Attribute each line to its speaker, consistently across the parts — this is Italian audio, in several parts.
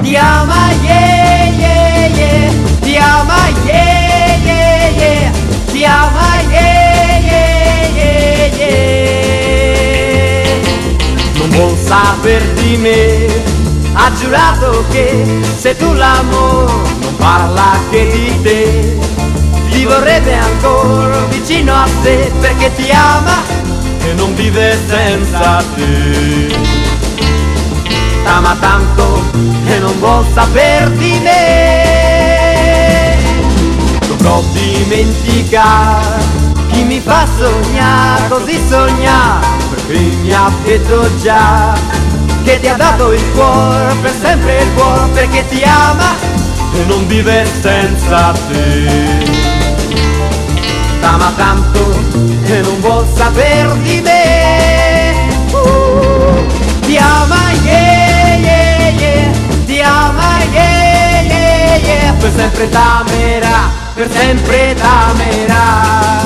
Speaker 1: ti ama, yeah, yeah, yeah, ti ama, yeah, yeah, yeah, ti ama, yeah, yeah, yeah, yeah. Non vuol saper di me, ha giurato che se tu l'amore non parla che di te, ti vorrebbe ancora vicino a sé perché ti ama e non vive senza te. T'ama tanto e non vuol saper di me. Dovrò dimenticare chi mi fa sognare, così sognare, perché mi ha detto già che ti ha dato il cuore, per sempre il cuore, perché ti ama e non vive senza te. T'ama tanto e non vuol saper di me. Ti ama, yeah, yeah, yeah, ti ama, yeah, yeah, yeah, per sempre t'amerà, per sempre t'amerà.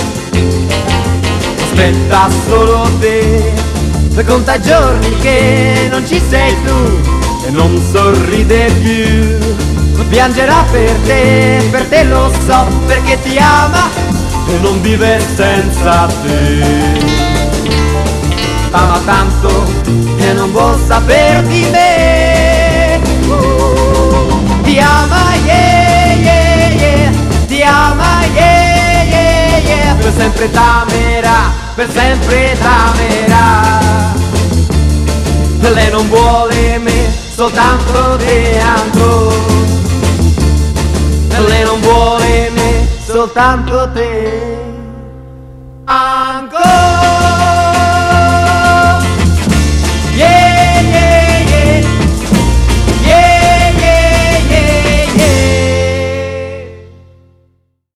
Speaker 1: Aspetta solo te, conta giorni che non ci sei tu e non sorride più. Piangerà per te lo so, perché ti ama e non vive senza te. T'ama tanto e non vuol saper di me. Ti ama, yeah, yeah, yeah, ti ama, yeah, yeah, yeah, per sempre t'amerà, per sempre t'amerà. Lei non vuole me, soltanto te ancora. Lei non vuole me, soltanto te.